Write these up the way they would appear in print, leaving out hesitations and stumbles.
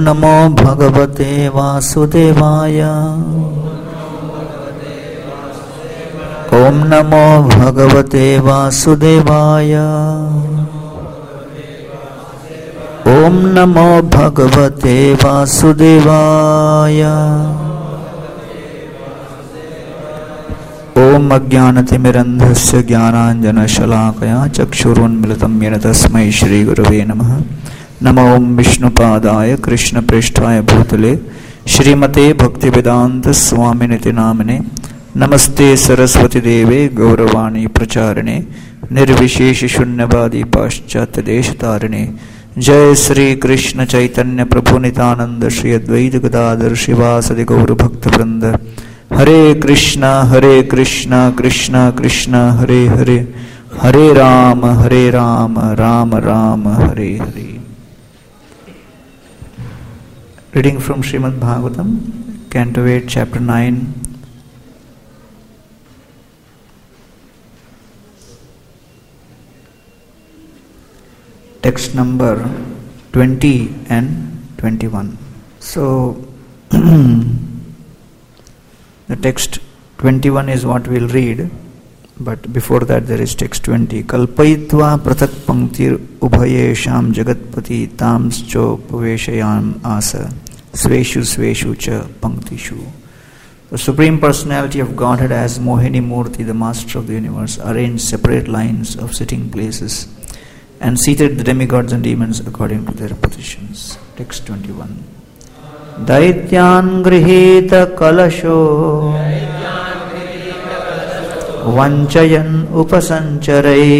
नमो भगवते वासुदेवाय। ओम नमो भगवते वासुदेवाय। ओम नमो भगवते वासुदेवाय। ओम अज्ञानतिमिरन्धस्य ज्ञानाञ्जनशलाकया चक्षुरुन्मिलितं येन तस्मै श्रीगुरवे नमः। नमो ओम विष्णुपादाय कृष्णप्रेष्ठाय भूतले श्रीमते भक्तिवेदांत स्वामिनिति नामिने। नमस्ते सरस्वती देवे गौरवाणी प्रचारिणे निर्विशेष शून्यवादी पाश्चात्य देशतारिणे। जय श्री कृष्ण चैतन्य प्रभु नित्यानंद श्री अद्वैत गदाधर शिवासदि गौर भक्त वृंद। हरे कृष्णा कृष्णा कृष्ण हरे हरे, हरे Ram Ram Ram Hare Hare. Reading from Srimad Bhagavatam, Canto 8, Chapter 9. Text number 20 and 21. So, the text 21 is what we'll read, but before that there is text 20. Kalpayitva pratak panktir ubhayesham jagatpati tamscho paveshayam asa sveshu sveshu cha panktishu. The Supreme Personality of Godhead as Mohini Murti, the Master of the Universe, arranged separate lines of sitting places and seated the demigods and demons according to their positions. Text 21. Daityan grihita kalasho vanchayan upasancharai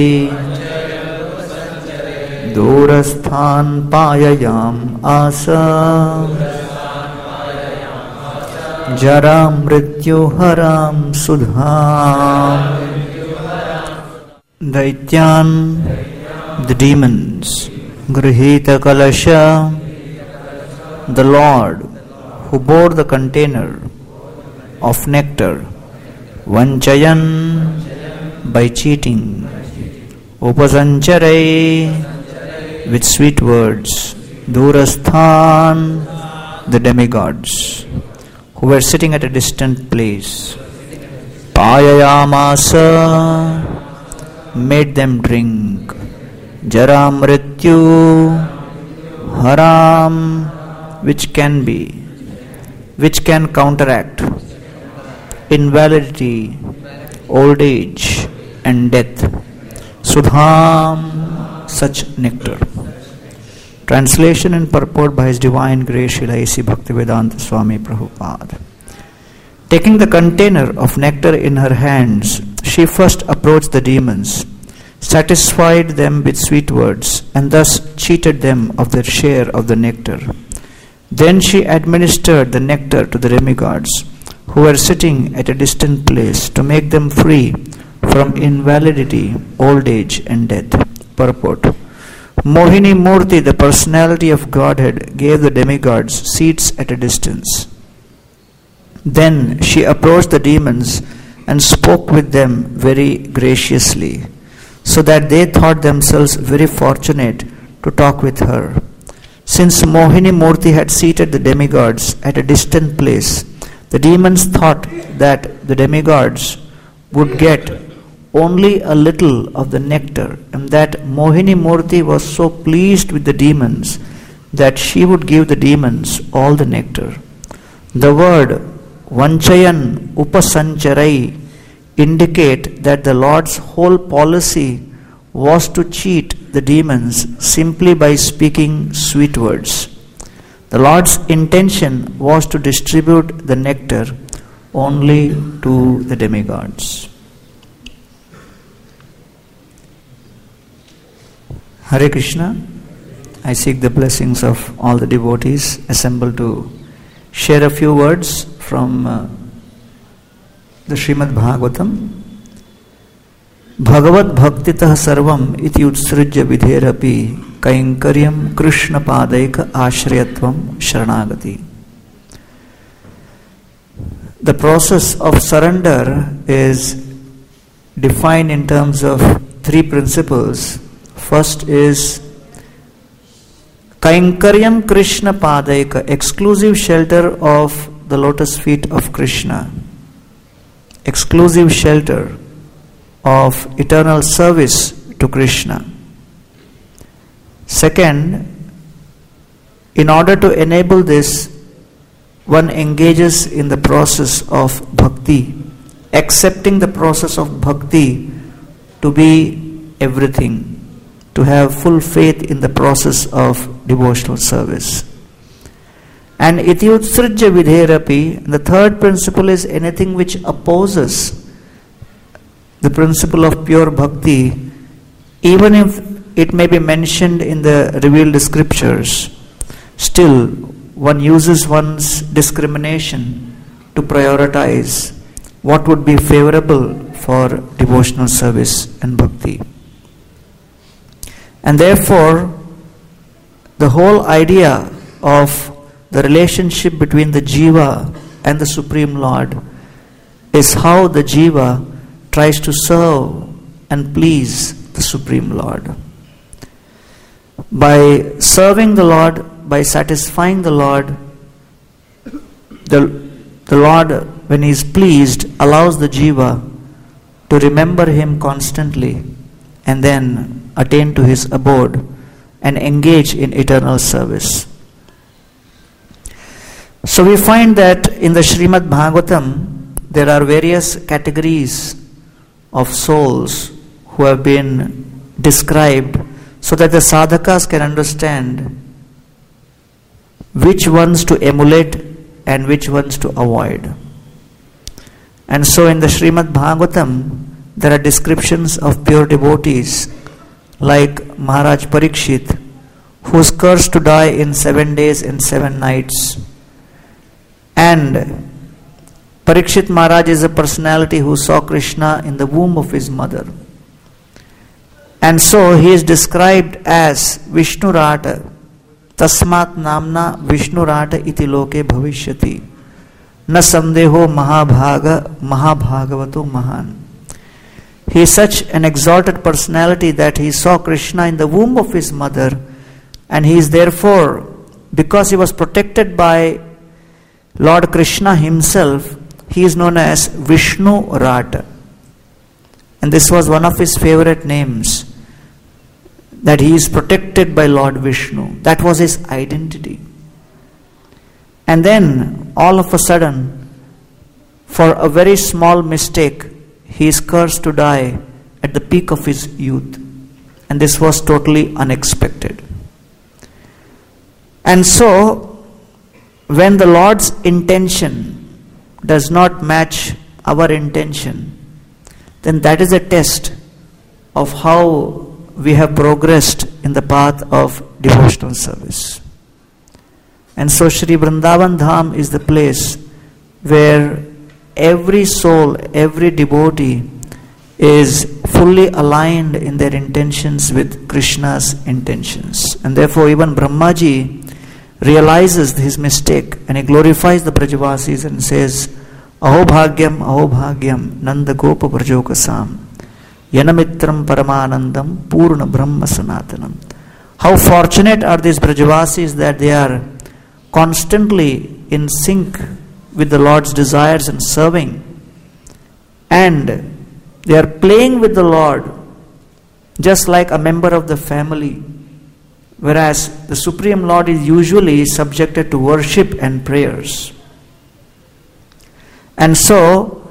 durasthan payayam asa jara mrityu haram sudham. Daityan, the demons, grihita kalasha, the Lord who bore the container of nectar, vanchayan, by cheating, upasancharai, with sweet words, durasthan, the demigods who were sitting at a distant place, payayamasa, made them drink, jara mrityu haram, which can counteract invalidity, old age and death. Sudham, such nectar. Translation and purport by His Divine Grace Srila A.C. Bhaktivedanta Swami Prabhupada. Taking the container of nectar in her hands, she first approached the demons, satisfied them with sweet words, and thus cheated them of their share of the nectar. Then she administered the nectar to the demigods, who were sitting at a distant place, to make them free from invalidity, old age and death. Purport. Mohini Murti, the personality of Godhead, gave the demigods seats at a distance. Then she approached the demons and spoke with them very graciously, so that they thought themselves very fortunate to talk with her. Since Mohini Murti had seated the demigods at a distant place, the demons thought that the demigods would get only a little of the nectar, and that Mohini Murti was so pleased with the demons that she would give the demons all the nectar. The word vanchayan upasancharai indicate that the Lord's whole policy was to cheat the demons simply by speaking sweet words. The Lord's intention was to distribute the nectar only to the demigods. Hare Krishna. I seek the blessings of all the devotees assembled to share a few words from the Srimad Bhagavatam. Bhagavad bhaktitah sarvam iti utsrujya vidherapi kainkaryam krishna padaika ashrayatvam sharanagati. The process of surrender is defined in terms of three principles. First is Kainkaryam Krishna Padaika, exclusive shelter of the lotus feet of Krishna, exclusive shelter of eternal service to Krishna. Second, in order to enable this, one engages in the process of bhakti, accepting the process of bhakti to be everything, to have full faith in the process of devotional service. And iti utsrajya vidherapi, the third principle is anything which opposes the principle of pure bhakti, even if it may be mentioned in the revealed scriptures, still one uses one's discrimination to prioritize what would be favorable for devotional service and bhakti. And therefore, the whole idea of the relationship between the jiva and the Supreme Lord is how the jiva tries to serve and please the Supreme Lord. By serving the Lord, by satisfying the Lord, the Lord, when He is pleased, allows the jiva to remember Him constantly and then attain to His abode and engage in eternal service. So we find that in the Srimad Bhagavatam there are various categories of souls who have been described so that the sadhakas can understand which ones to emulate and which ones to avoid. And so in the Srimad Bhagavatam there are descriptions of pure devotees like Maharaj Parikshit, who is cursed to die in 7 days and 7 nights. And Parikshit Maharaj is a personality who saw Krishna in the womb of his mother. And so he is described as Vishnurata. Tasmat namna Vishnurata iti loke bhavishyati. Na sandeho mahabhagavato mahan. He is such an exalted personality that he saw Krishna in the womb of his mother, and he is therefore, because he was protected by Lord Krishna himself, he is known as Vishnu Rata. And this was one of his favorite names, that he is protected by Lord Vishnu. That was his identity. And then, all of a sudden, for a very small mistake, he is cursed to die at the peak of his youth. And this was totally unexpected. And so, when the Lord's intention does not match our intention, then that is a test of how we have progressed in the path of devotional service. And so Shri Vrindavan Dham is the place where every soul, every devotee is fully aligned in their intentions with Krishna's intentions. And therefore even Brahmaji realizes his mistake and he glorifies the Brajavasis and says, Aho bhagyam Nanda Gopa Brajokasam Yanamitram Paramanandam Purna Brahma Sanatanam. How fortunate are these Brajavasis that they are constantly in sync with the Lord's desires and serving, and they are playing with the Lord just like a member of the family, whereas the Supreme Lord is usually subjected to worship and prayers. And so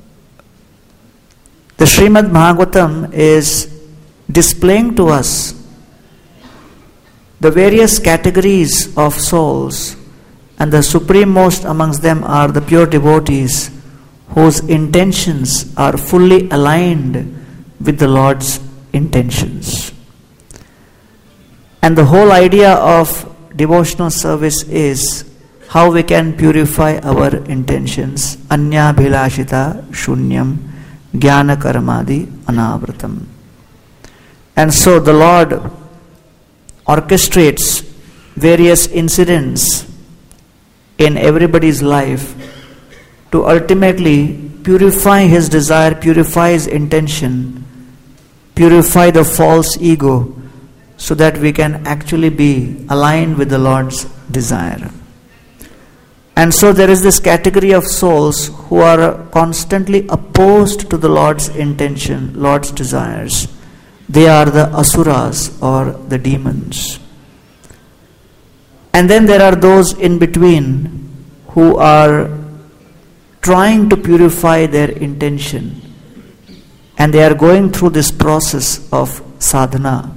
the Srimad Bhagavatam is displaying to us the various categories of souls, and the supremost amongst them are the pure devotees whose intentions are fully aligned with the Lord's intentions. And the whole idea of devotional service is how we can purify our intentions. Anya bhilashita shunyam jnana karmadi anavratam. And so the Lord orchestrates various incidents in everybody's life to ultimately purify his desire, purify his intention, purify the false ego, so that we can actually be aligned with the Lord's desire. And so there is this category of souls who are constantly opposed to the Lord's intention, Lord's desires. They are the asuras or the demons. And then there are those in between who are trying to purify their intention, and they are going through this process of sadhana.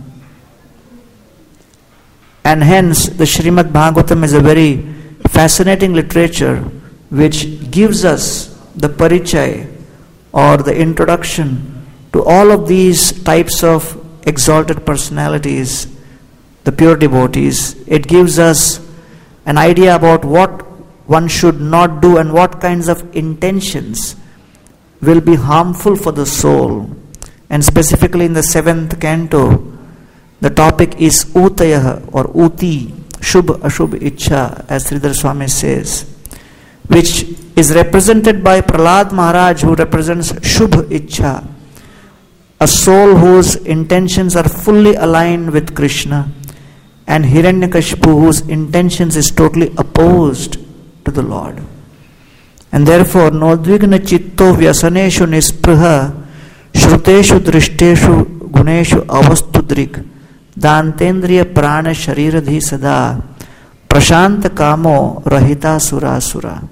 And hence the Srimad Bhagavatam is a very fascinating literature which gives us the parichay or the introduction to all of these types of exalted personalities, the pure devotees. It gives us an idea about what one should not do and what kinds of intentions will be harmful for the soul. And specifically in the 7th canto, the topic is Utayah or Uti, Shubh Ashubh Ichha, as Sridhar Swami says, which is represented by Prahlad Maharaj, who represents Shubh Ichha, a soul whose intentions are fully aligned with Krishna, and Hiranyakashipu, whose intentions is totally opposed to the Lord. And therefore, Nodvigna Chitto Vyasaneshu Nispriha Shruteshu Drishteshu Guneshu Avastudrik Dantendriya Prana Shariradhi Sada Prashanta Kamo Rahita Surasura.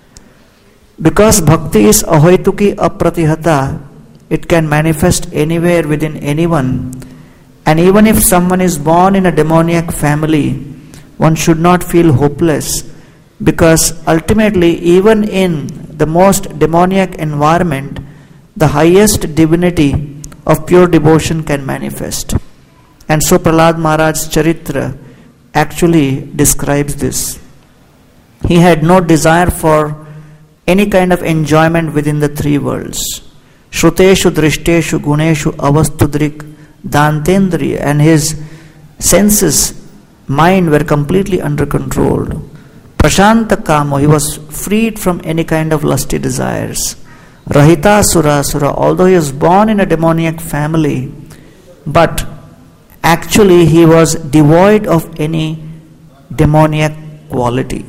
Because bhakti is ahoituki apratihata, it can manifest anywhere within anyone. And even if someone is born in a demoniac family, one should not feel hopeless, because ultimately, even in the most demoniac environment, the highest divinity of pure devotion can manifest. And so Prahlad Maharaj's Charitra actually describes this. He had no desire for any kind of enjoyment within the three worlds. Shruteshu Drishteshu Guneshu Avastudrik Dantendriya, and his senses, mind were completely under control. Prashanta Kamo, he was freed from any kind of lusty desires. Rahita Surasura, although he was born in a demoniac family, but actually he was devoid of any demoniac quality.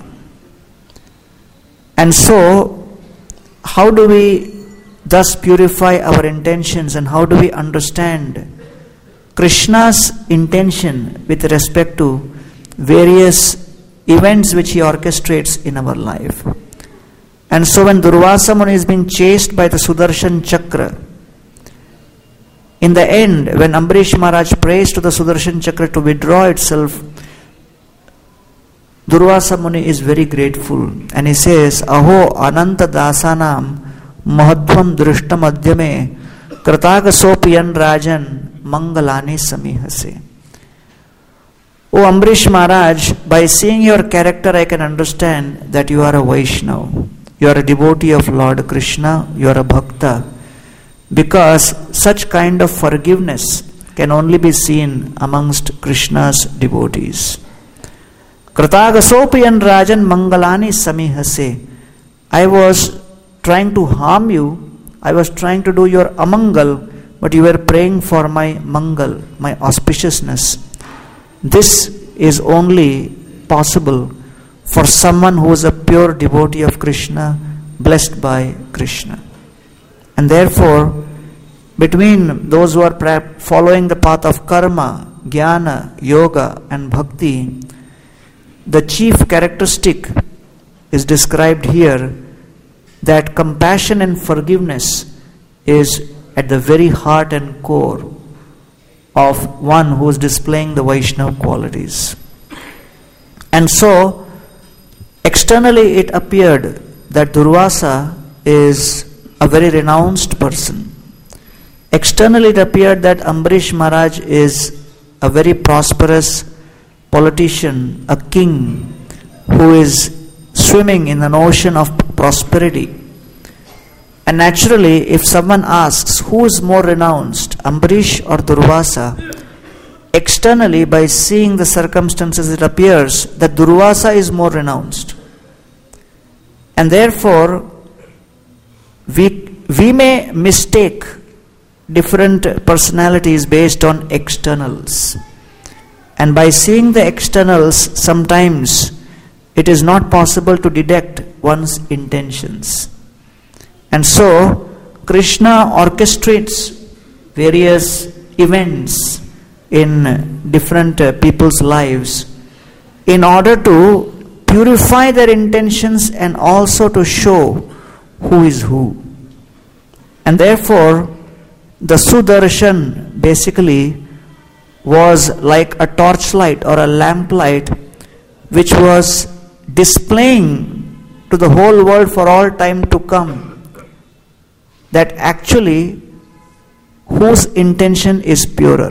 And so, how do we thus purify our intentions, and how do we understand Krishna's intention with respect to various events which he orchestrates in our life? And so when Durvasa Muni is being chased by the Sudarshan Chakra, in the end, when Ambarish Maharaj prays to the Sudarshan Chakra to withdraw itself, Durvasa Muni is very grateful, and he says, Aho Ananta Dasanam Mahadvam Drishtam Adhyame Kratagasopiyan Rajan Mangalani Samihase. O Ambarish Maharaj, by seeing your character, I can understand that you are a Vaishnava. You are a devotee of Lord Krishna. You are a Bhakta. Because such kind of forgiveness can only be seen amongst Krishna's devotees. Kratagasopiyan Rajan Mangalani Samihase. I was trying to harm you. I was trying to do your amangal, but you were praying for my mangal, my auspiciousness. This is only possible for someone who is a pure devotee of Krishna, blessed by Krishna. And therefore, between those who are following the path of karma, jnana, yoga and bhakti, the chief characteristic is described here, that compassion and forgiveness is at the very heart and core of one who is displaying the Vaishnava qualities. And so, externally it appeared that Durvasa is a very renounced person. Externally it appeared that Ambarish Maharaj is a very prosperous politician, a king who is swimming in an ocean of prosperity. And naturally, if someone asks who is more renounced, Ambarish or Durvasa, externally by seeing the circumstances it appears that Durvasa is more renounced. And therefore, we may mistake different personalities based on externals. And by seeing the externals, sometimes it is not possible to detect one's intentions. And so, Krishna orchestrates various events in different people's lives in order to purify their intentions and also to show who is who. And therefore, the Sudarshan basically was like a torchlight or a lamplight which was displaying to the whole world for all time to come that actually whose intention is purer,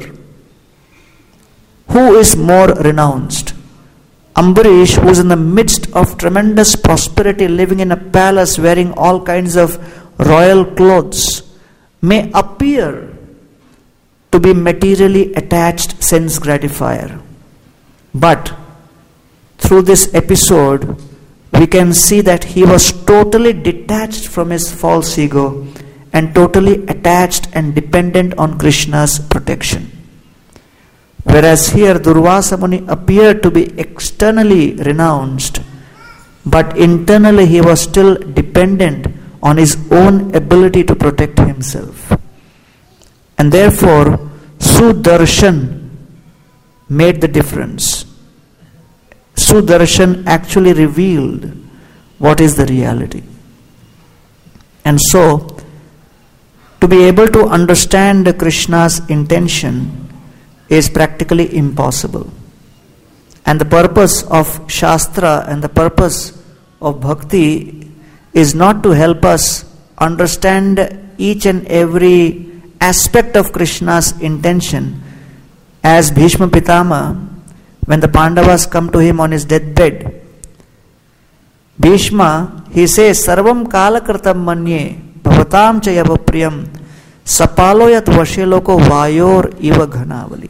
who is more renounced. Ambarish, who is in the midst of tremendous prosperity, living in a palace, wearing all kinds of royal clothes, may appear to be materially attached sense gratifier. But through this episode, we can see that he was totally detached from his false ego and totally attached and dependent on Krishna's protection. Whereas here Durvasa Muni appeared to be externally renounced, but internally he was still dependent on his own ability to protect himself. And therefore, Sudarshan made the difference. Sudarshan actually revealed what is the reality. And so, to be able to understand Krishna's intention is practically impossible. And the purpose of Shastra and the purpose of Bhakti is not to help us understand each and every aspect of Krishna's intention. As Bhishma Pitama, when the Pandavas come to him on his deathbed, Bhishma, he says, Sarvam Kalakritam Manye Bhavatam Chayavapriyam Sapaloyat Vasheloko Vayor Iva Ghanavali.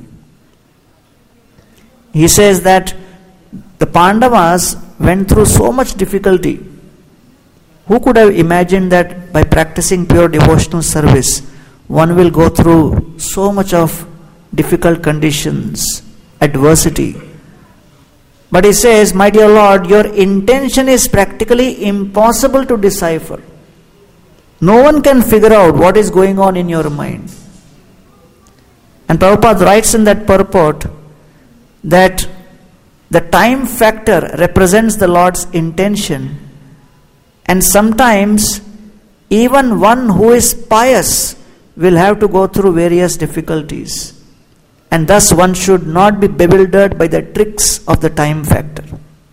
He says that the Pandavas went through so much difficulty. Who could have imagined that by practicing pure devotional service, one will go through so much of difficult conditions, adversity? But he says, my dear Lord, your intention is practically impossible to decipher. No one can figure out what is going on in your mind. And Prabhupada writes in that purport that the time factor represents the Lord's intention, and sometimes even one who is pious will have to go through various difficulties, and thus one should not be bewildered by the tricks of the time factor.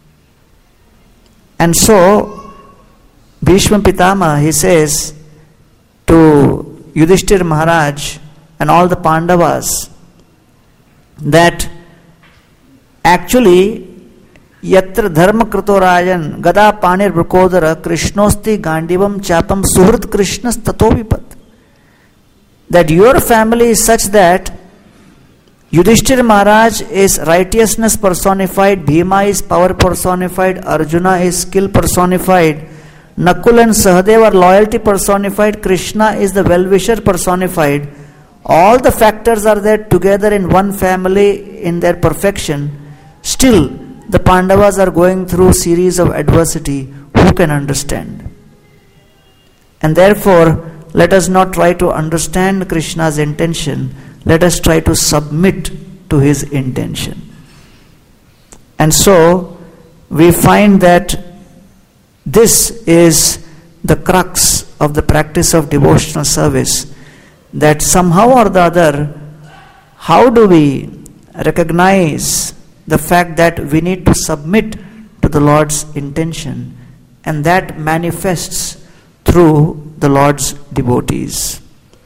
And so Bhishma Pitama, he says to Yudhishthir Maharaj and all the Pandavas that actually Yatra dharma krito rajan gada panir brukodara krishnosti gandivam chapam suhrit krishnas tato vipat. That your family is such that Yudhishthir Maharaj is righteousness personified, Bhima is power personified, Arjuna is skill personified, Nakul and Sahadev are loyalty personified, Krishna is the well-wisher personified. All the factors are there together in one family in their perfection. Still, the Pandavas are going through a series of adversity. Who can understand? And therefore, let us not try to understand Krishna's intention. Let us try to submit to his intention. And so, we find that this is the crux of the practice of devotional service. That somehow or the other, how do we recognize the fact that we need to submit to the Lord's intention, and that manifests through the Lord's devotees.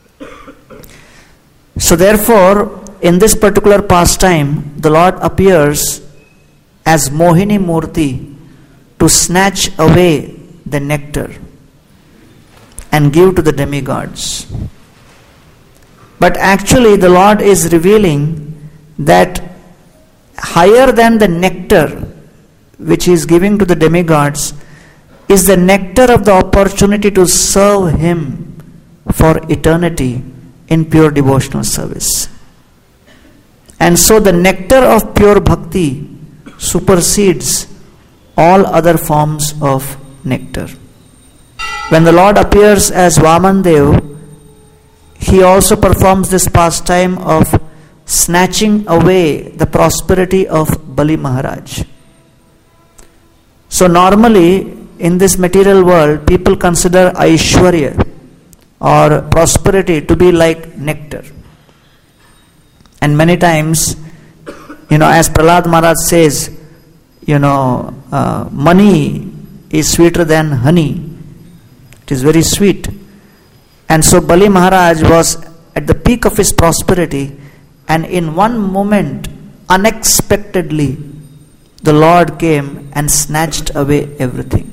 So therefore, in this particular pastime, the Lord appears as Mohini Murti to snatch away the nectar and give to the demigods. But actually the Lord is revealing that higher than the nectar which he is giving to the demigods is the nectar of the opportunity to serve him for eternity in pure devotional service. And so the nectar of pure bhakti supersedes all other forms of nectar. When the Lord appears as Vamandev, he also performs this pastime of snatching away the prosperity of Bali Maharaj. So normally in this material world, people consider Aishwarya or prosperity to be like nectar. And many times, as Prahlad Maharaj says, money is sweeter than honey. It is very sweet. And so Bali Maharaj was at the peak of his prosperity, and in one moment, unexpectedly, the Lord came and snatched away everything.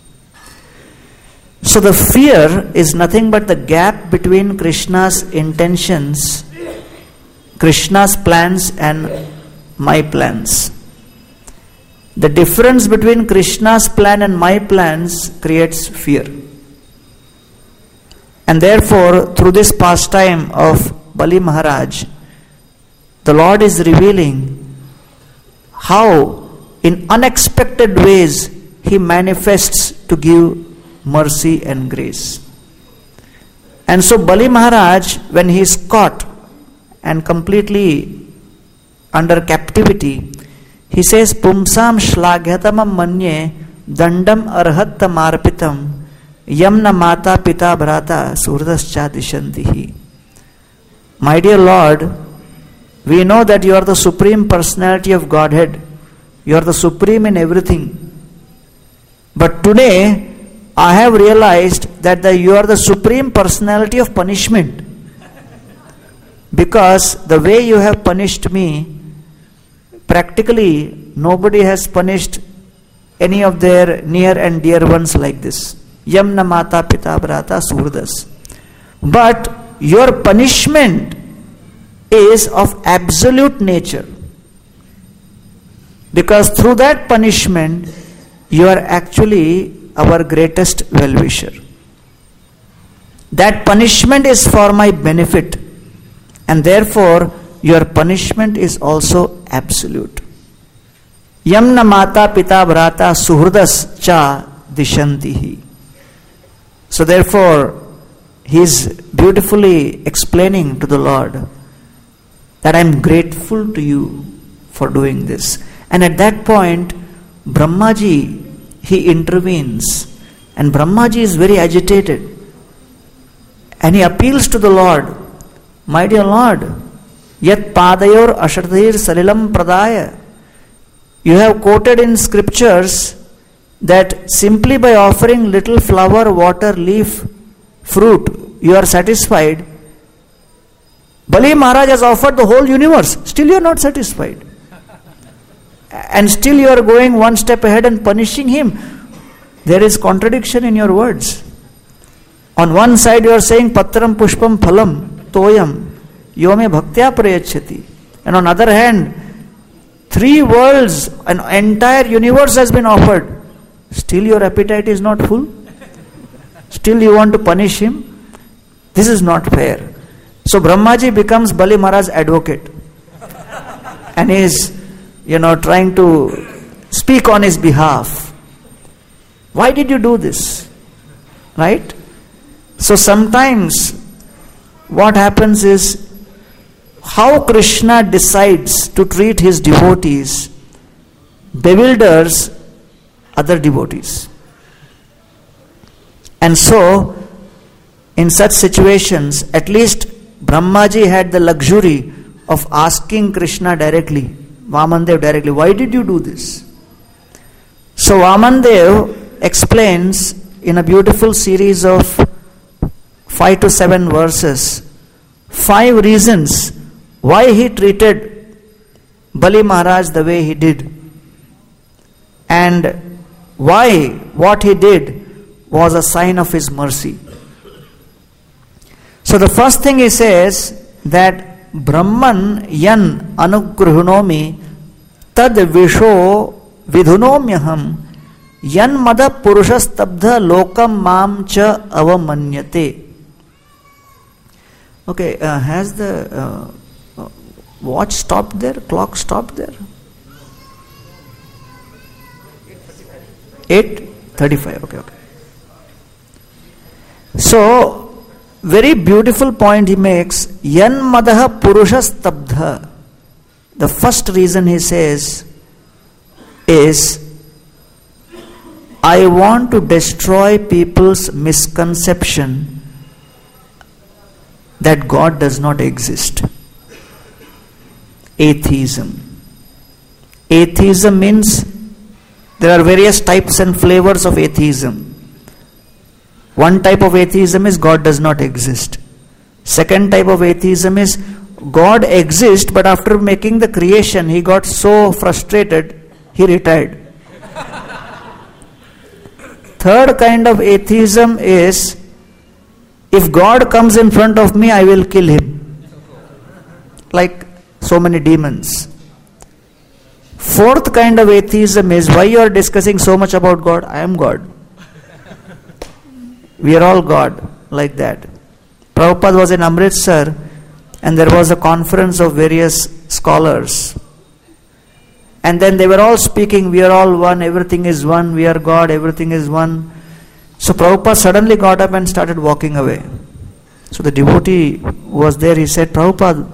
So the fear is nothing but the gap between Krishna's intentions, Krishna's plans and my plans. The difference between Krishna's plan and my plans creates fear. And therefore, through this pastime of Bali Maharaj, the Lord is revealing how in unexpected ways he manifests to give mercy and grace. And so Bali Maharaj, when he is caught and completely under captivity, he says, Pumsam shlagyatamam manye dandam arhatta marpitam yamna mata pita bhrata surdascha dishantihi. My dear Lord, we know that you are the Supreme Personality of Godhead. You are the Supreme in everything. But today, I have realized that you are the Supreme Personality of punishment. Because the way you have punished me, practically nobody has punished any of their near and dear ones like this. Yamna mata pita bhrata surdas. But your punishment is of absolute nature. Because through that punishment, you are actually our greatest well-wisher. That punishment is for my benefit, and therefore your punishment is also absolute. Yamna mata pita bhrata suhrudas cha dishantihi. So therefore, he is beautifully explaining to the Lord that I am grateful to you for doing this. And at that point, Brahmaji, he intervenes, and Brahmaji is very agitated, and he appeals to the Lord, my dear Lord, yat padayor ashardhir salilam pradaya. You have quoted in scriptures that simply by offering little flower, water, leaf, fruit, you are satisfied. Bali Maharaj has offered the whole universe, still you are not satisfied. And still you are going one step ahead and punishing him. There is contradiction in your words. On one side you are saying patram pushpam phalam toyam yome bhaktya prayachati. And on other hand, 3 worlds, an entire universe has been offered. Still your appetite is not full. Still you want to punish him. This is not fair. So Brahmaji becomes Bali Maharaj's advocate. And he is trying to speak on his behalf. Why did you do this? Right? So sometimes what happens is how Krishna decides to treat his devotees bewilders other devotees. And so in such situations, at least Brahmaji had the luxury of asking Krishna directly, Vamandev directly, why did you do this? So Vamandev explains in a beautiful series of 5 to 7 verses 5 reasons why he treated Bali Maharaj the way he did, and why what he did was a sign of his mercy. So the first thing he says that Brahman yan anugrhunomi tad visho vidhunomyaham yan mada purushastabdha lokam mam cha avamanyate. Okay, has the Watch stopped there, clock stopped there. 8:35. Okay. So, very beautiful point he makes. Yan madaha purushas tabdha. The first reason he says is, I want to destroy people's misconception that God does not exist. Atheism. Atheism means there are various types and flavors of atheism. One type of atheism is God does not exist. Second type of atheism is God exists, but after making the creation, he got so frustrated, he retired. Third kind of atheism is, if God comes in front of me, I will kill him. Like so many demons. Fourth kind of atheism is, why you are discussing so much about God? I am God. We are all God, like that. Prabhupada was in Amritsar, and there was a conference of various scholars. And then they were all speaking, we are all one, everything is one, we are God, everything is one. So Prabhupada suddenly got up and started walking away. So the devotee was there, he said, Prabhupada,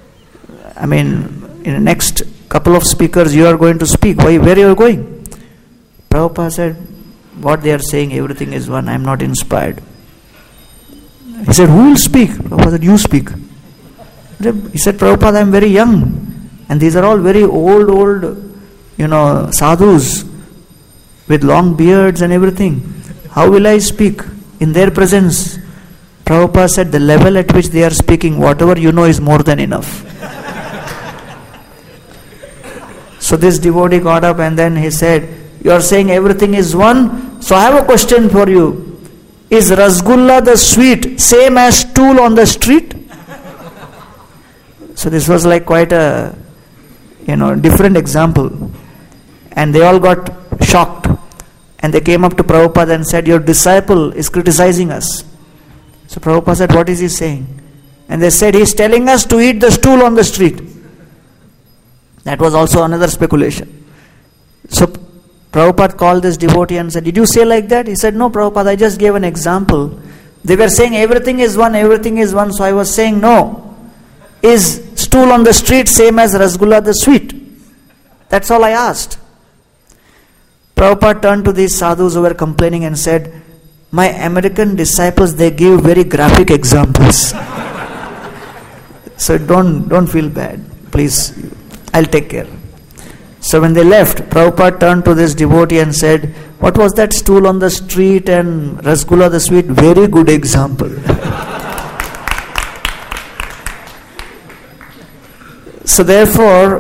in the next couple of speakers you are going to speak. Where are you going? Prabhupada said, what they are saying, everything is one, I am not inspired. He said, who will speak? Prabhupada said, you speak. He said, Prabhupada, I am very young. And these are all very old, sadhus with long beards and everything. How will I speak in their presence? Prabhupada said, the level at which they are speaking, whatever you know is more than enough. So this devotee got up and then he said, you are saying everything is one. So I have a question for you. Is Rasgulla the sweet same as stool on the street? So this was like quite a different example. And they all got shocked. And they came up to Prabhupada and said, your disciple is criticizing us. So Prabhupada said, what is he saying? And they said, he is telling us to eat the stool on the street. That was also another speculation. So Prabhupada called this devotee and said, did you say like that? He said, no Prabhupada, I just gave an example. They were saying everything is one, so I was saying no. Is stool on the street same as Rasgulla the sweet? That's all I asked. Prabhupada turned to these sadhus who were complaining and said, my American disciples, they give very graphic examples. So don't feel bad. Please, I'll take care. So when they left, Prabhupada turned to this devotee and said, what was that stool on the street and Rasgulla the sweet? Very good example. So therefore,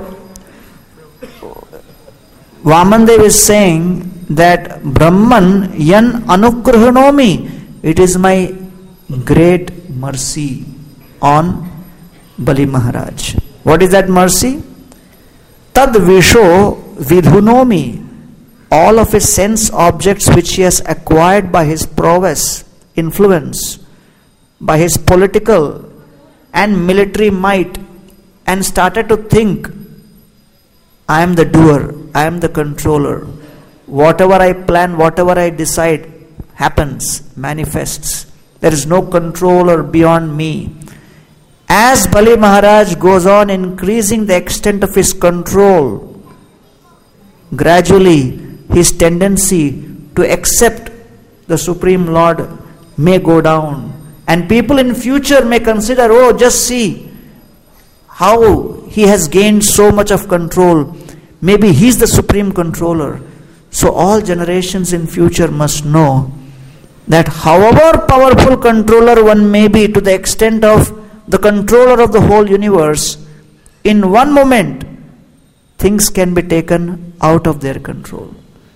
Vamandev is saying that Brahman yan anugrahanomi, it is my great mercy on Bali Maharaj. What is that mercy? Tad visho vidhunomi, all of his sense objects which he has acquired by his prowess, influence, by his political and military might, and started to think, I am the doer, I am the controller. Whatever I plan, whatever I decide happens, manifests. There is no controller beyond me. As Bali Maharaj goes on increasing the extent of his control, gradually his tendency to accept the Supreme Lord may go down. And people in future may consider, oh, just see how he has gained so much of control. Maybe he is the supreme controller. So all generations in future must know that however powerful controller one may be, to the extent of the controller of the whole universe, in one moment things can be taken out of their control.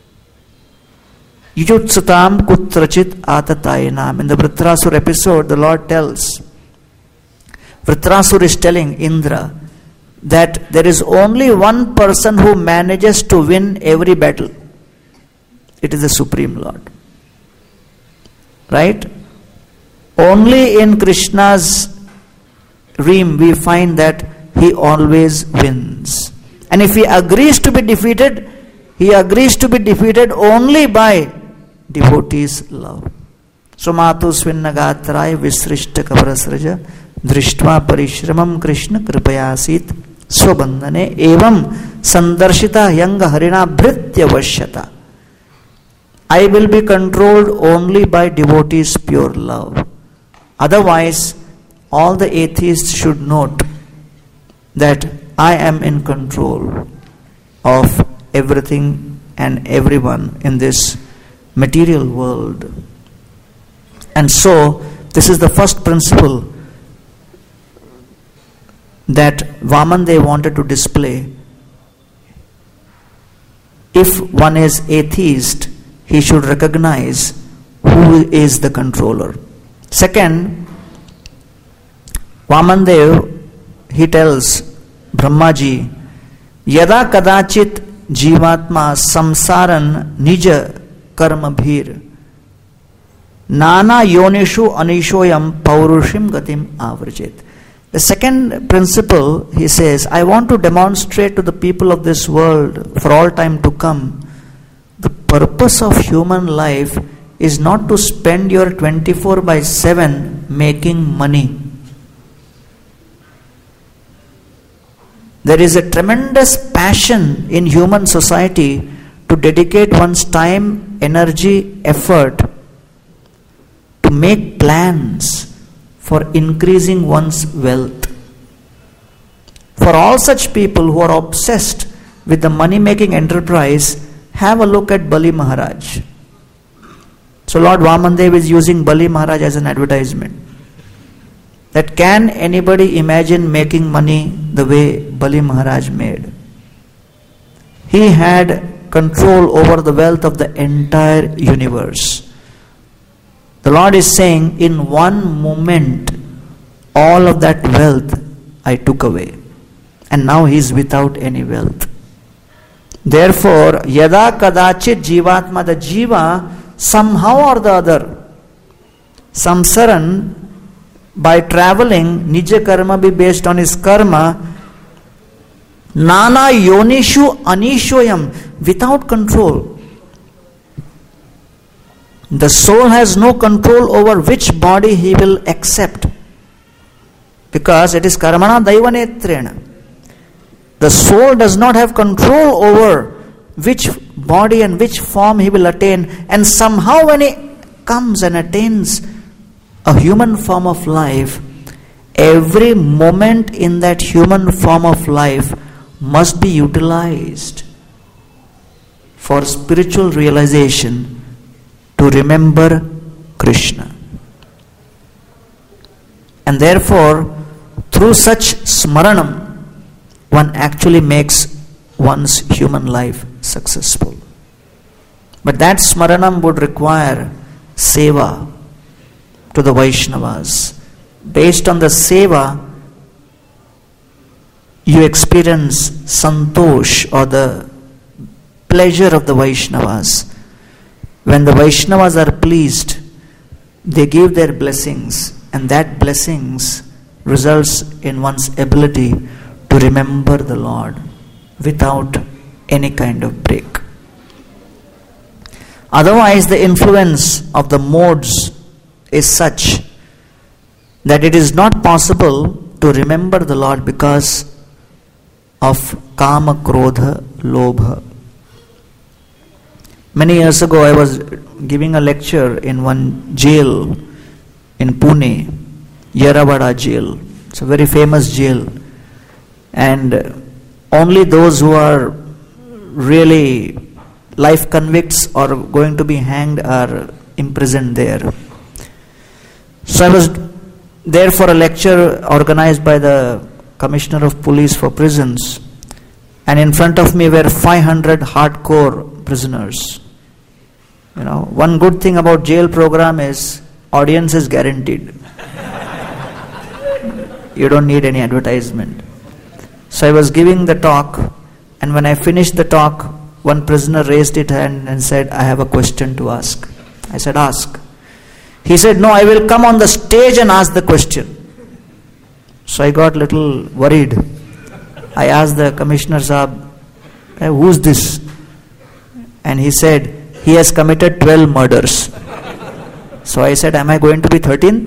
Yujutsatam kutrachit atatayanam. In the Vritrasura episode, the Lord tells, Vritrasura is telling Indra that there is only one person who manages to win every battle. It is the Supreme Lord. Right? Only in Krishna's realm we find that he always wins. And if he agrees to be defeated, he agrees to be defeated only by devotees' love. So Matu Svinnagatraya Visrishta Kavarasraja Drishtva Parishramam Krishna Kripayasit Swabandhane Evam Sandarshita Yanga Harina Bhritya Vashyata. I will be controlled only by devotees' pure love. Otherwise, all the atheists should note that I am in control of everything and everyone in this material world. And so, this is the first principle that Vamandev wanted to display. If one is atheist, he should recognize who is the controller. Second, Vamandev, he tells Brahmaji, Yada kadachit jivatma samsaran nija karma bhir Nana yonishu anishoyam paurushim gatim avrajit. The second principle, he says, I want to demonstrate to the people of this world for all time to come, the purpose of human life is not to spend your 24/7 making money. There is a tremendous passion in human society to dedicate one's time, energy, effort to make plans for increasing one's wealth. For all such people who are obsessed with the money-making enterprise, have a look at Bali Maharaj. So Lord Vamandev is using Bali Maharaj as an advertisement. That can anybody imagine making money the way Bali Maharaj made? He had control over the wealth of the entire universe. The Lord is saying, in one moment, all of that wealth I took away. And now he is without any wealth. Therefore, yada kadachit jivatma, the jiva, somehow or the other, samsaran, by traveling, nija karma be based on his karma, nana yonishu anishoyam, without control. The soul has no control over which body he will accept, because it is karmana daivanetrena. The soul does not have control over which body and which form he will attain, and somehow when he comes and attains a human form of life, every moment in that human form of life must be utilized for spiritual realization, to remember Krishna. And therefore, through such smaranam, one actually makes one's human life successful. But that smaranam would require seva to the Vaishnavas. Based on the seva, you experience santosh, or the pleasure of the Vaishnavas. When the Vaishnavas are pleased, they give their blessings, and that blessings results in one's ability to remember the Lord without any kind of break. Otherwise, the influence of the modes is such that it is not possible to remember the Lord because of kama, krodha, lobha. Many years ago, I was giving a lecture in one jail in Pune, Yerawada jail. It's a very famous jail. And only those who are really life convicts or going to be hanged are imprisoned there. So I was there for a lecture organized by the Commissioner of Police for Prisons, and in front of me were 500 hardcore prisoners. You know, one good thing about jail program is audience is guaranteed. You don't need any advertisement. So I was giving the talk, and when I finished the talk, one prisoner raised his hand and said, I have a question to ask. I said, ask. He said, no, I will come on the stage and ask the question. So I got little worried. I asked the Commissioner Saab, who's this? And he said, he has committed 12 murders. So I said, am I going to be 13th?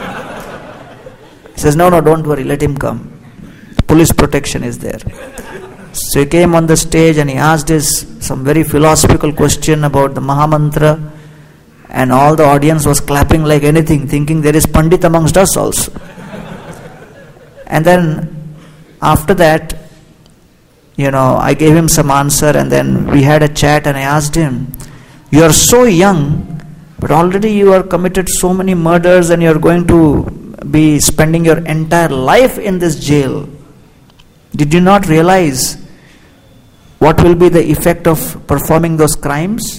He says, no, don't worry, let him come. Police protection is there. So he came on the stage and he asked some very philosophical question about the Mahamantra, and all the audience was clapping like anything, thinking there is Pandit amongst us also. And then after that, I gave him some answer, and then we had a chat, and I asked him, you are so young, but already you are committed so many murders and you are going to be spending your entire life in this jail. Did you not realize what will be the effect of performing those crimes?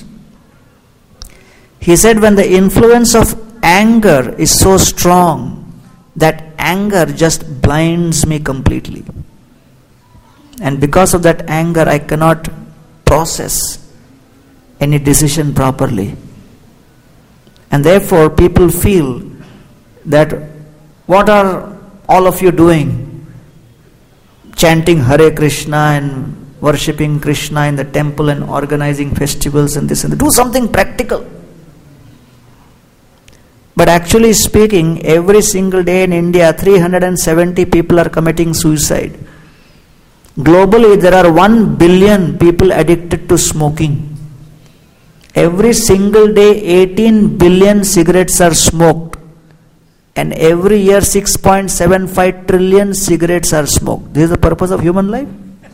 He said, when the influence of anger is so strong, that anger just blinds me completely. And because of that anger, I cannot process any decision properly. And therefore, people feel that, what are all of you doing? Chanting Hare Krishna and worshipping Krishna in the temple and organizing festivals and this and that. Do something practical. But actually speaking, every single day in India, 370 people are committing suicide. Globally, there are 1 billion people addicted to smoking. Every single day, 18 billion cigarettes are smoked. And every year, 6.75 trillion cigarettes are smoked. This is the purpose of human life.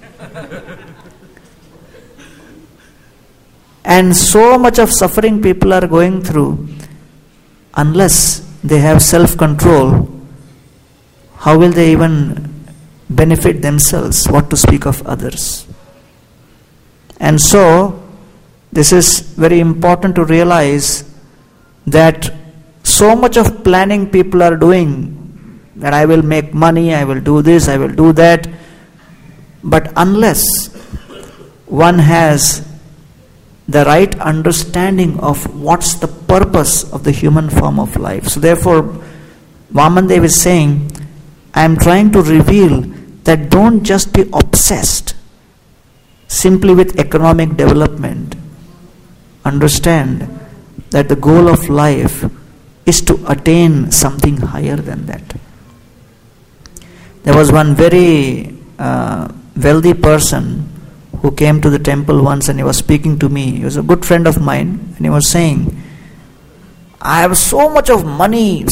And so much of suffering people are going through. Unless they have self-control, how will they even benefit themselves? What to speak of others? And so, this is very important to realize that so much of planning people are doing, that I will make money, I will do this, I will do that. But unless one has the right understanding of what's the purpose of the human form of life. So therefore, Vamandev is saying, I am trying to reveal that don't just be obsessed simply with economic development. Understand that the goal of life is to attain something higher than that. There was one very wealthy person who came to the temple once, and he was speaking to me. He was a good friend of mine, and he was saying, I have so much of money,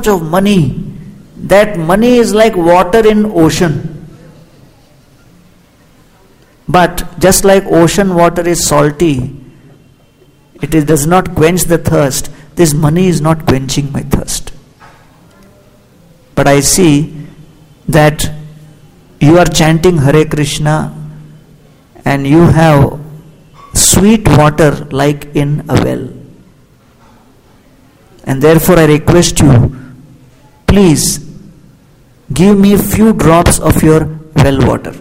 that money is like water in ocean. But just like ocean water is salty, it does not quench the thirst. This money is not quenching my thirst. But I see that you are chanting Hare Krishna and you have sweet water like in a well. And therefore I request you, please give me a few drops of your well water.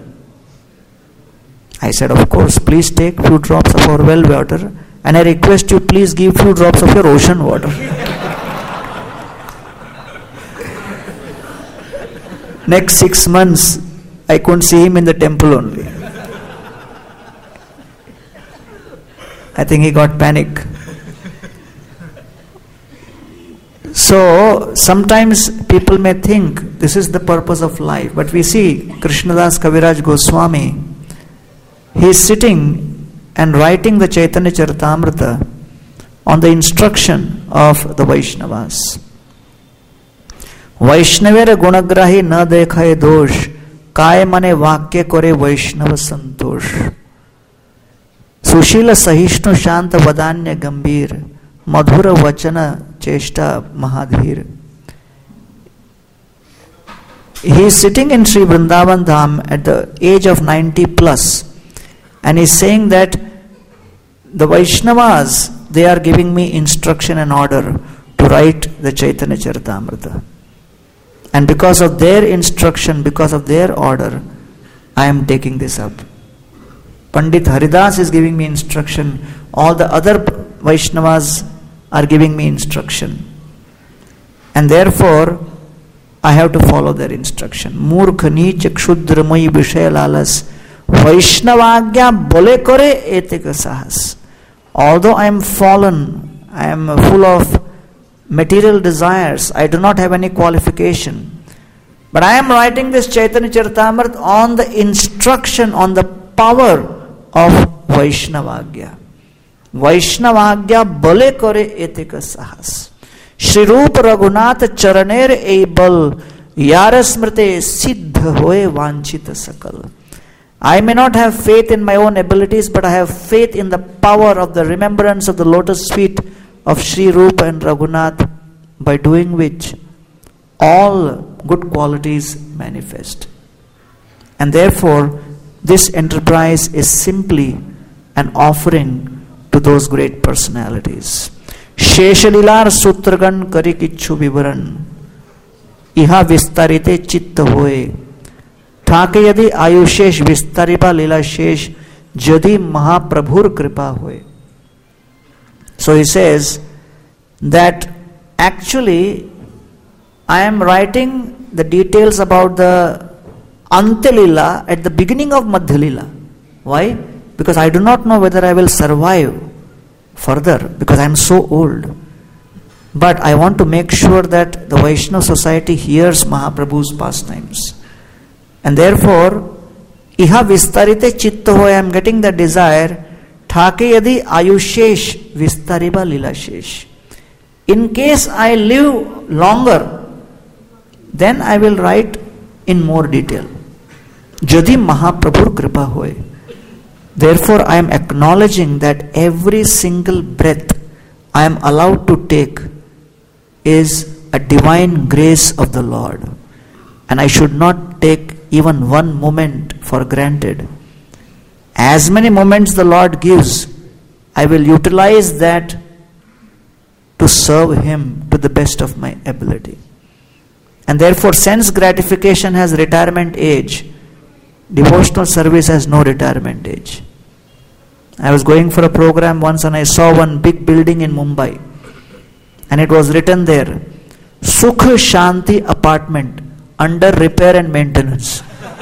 I said, of course, please take few drops of our well water, and I request you, please give few drops of your ocean water. Next 6 months, I couldn't see him in the temple only. I think he got panic. So, sometimes people may think this is the purpose of life, but we see Krishnadas Kaviraj Goswami, he is sitting and writing the Chaitanya Charitamrita on the instruction of the Vaishnavas. Vaishnavera gunagrahi na dekhaye dosh, kaya mane vakya kore Vaishnava santosh. Sushila Sahishnu Shanta Vadanya Gambhir, Madhura Vachana Cheshta Mahadhir. He is sitting in Sri Vrindavan Dham at the age of 90 plus, and he is saying that the Vaishnavas, they are giving me instruction and order to write the Chaitanya Charitamrita. And because of their instruction, because of their order, I am taking this up. Pandit Haridas is giving me instruction. All the other Vaishnavas are giving me instruction. And therefore, I have to follow their instruction. Murkh neech kshudramayi vishaya lalas Vaishnavagya bole kore etika sahas. Although I am fallen, I am full of material desires, I do not have any qualification, but I am writing this Chaitanya Charitamrita on the instruction, on the power of Vaishnavagya. Vaishnavagya bole kore etika sahas. Shri Rupa Raghunath Charaner Eibal Yarasmrite Siddha Hoye Vanchita Sakal. I may not have faith in my own abilities, but I have faith in the power of the remembrance of the lotus feet of Shri Rupa and Raghunath, by doing which all good qualities manifest. And therefore, this enterprise is simply an offering to those great personalities. Sheshalilar Sutragan Karikichu Vivaran Iha Vistarite Chitta Hoye ठाके यदि आयुषेष विस्तरिपा लीला शेष जदि महाप्रभुर कृपा होए. So he says that actually I am writing the details about the Ante Lila at the beginning of Madhya Lila. Why? Because I do not know whether I will survive further, because I am so old. But I want to make sure that the Vaishnava society hears Mahaprabhu's pastimes. And therefore, iha vistarite chitta hoy, I am getting the desire, thake yadi ayushesh vistariba lilashesh. In case I live longer, then I will write in more detail. Jadi Mahaprabhur kripa hoy. Therefore, I am acknowledging that every single breath I am allowed to take is a divine grace of the Lord. And I should not take even one moment for granted. As many moments the Lord gives, I will utilize that to serve Him to the best of my ability. And therefore, sense gratification has retirement age. Devotional service has no retirement age. I was going for a program once and I saw one big building in Mumbai. And it was written there, Sukh Shanti Apartment, under repair and maintenance.